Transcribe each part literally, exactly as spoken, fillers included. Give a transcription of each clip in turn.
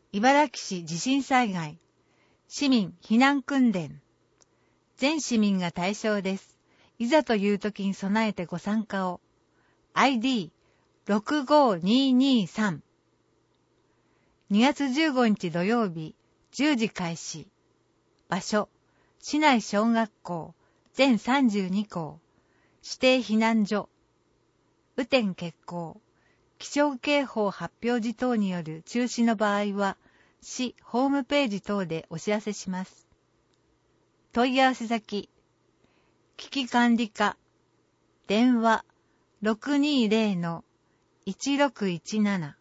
茨城市地震災害、市民避難訓練。全市民が対象です。いざという時に備えてご参加を。アイディーろくごににさん。にがつじゅうごにち土曜日、じゅうじ開始。場所、市内小学校、全さんじゅうにこう。指定避難所。雨天決行。気象警報発表時等による中止の場合は、市ホームページ等でお知らせします。問い合わせ先、危機管理課、電話 ろくにーぜろのいちろくいちなな。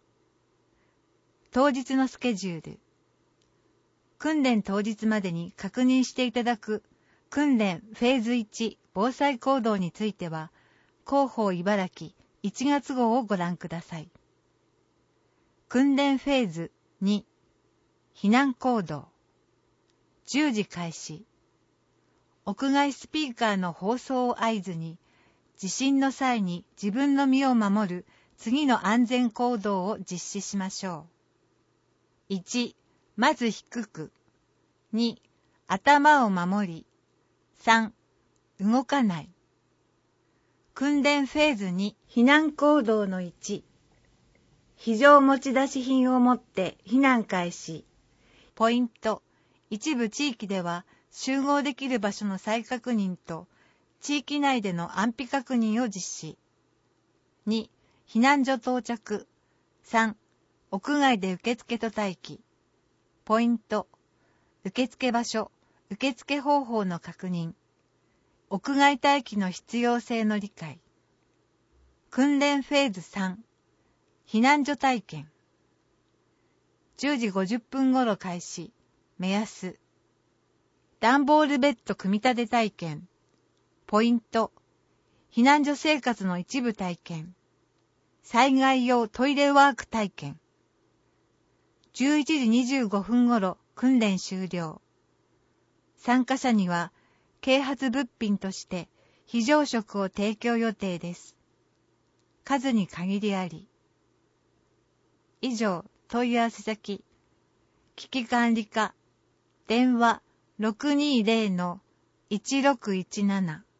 当日のスケジュール。訓練当日までに確認していただく訓練フェーズいち防災行動については、広報茨城いちがつ号をご覧ください。訓練フェーズに、避難行動。じゅうじ開始。屋外スピーカーの放送を合図に、地震の際に自分の身を守る次の安全行動を実施しましょう。いち、まず低く。に、頭を守り。さん、動かない。訓練フェーズに、避難行動のいち。非常持ち出し品を持って避難開始。ポイント。一部地域では集合できる場所の再確認と地域内での安否確認を実施。に、避難所到着。さん、屋外で受付と待機。ポイント。受付場所、受付方法の確認。屋外待機の必要性の理解。訓練フェーズさん、避難所体験。じゅうじごじゅっぷん頃開始。目安。段ボールベッド組み立て体験。ポイント。避難所生活の一部体験。災害用トイレワーク体験。じゅういちじにじゅうごふん頃訓練終了。参加者には啓発物品として非常食を提供予定です。数に限りあり。以上、問い合わせ先、危機管理課、電話 ろくにーぜろのいちろくいちなな。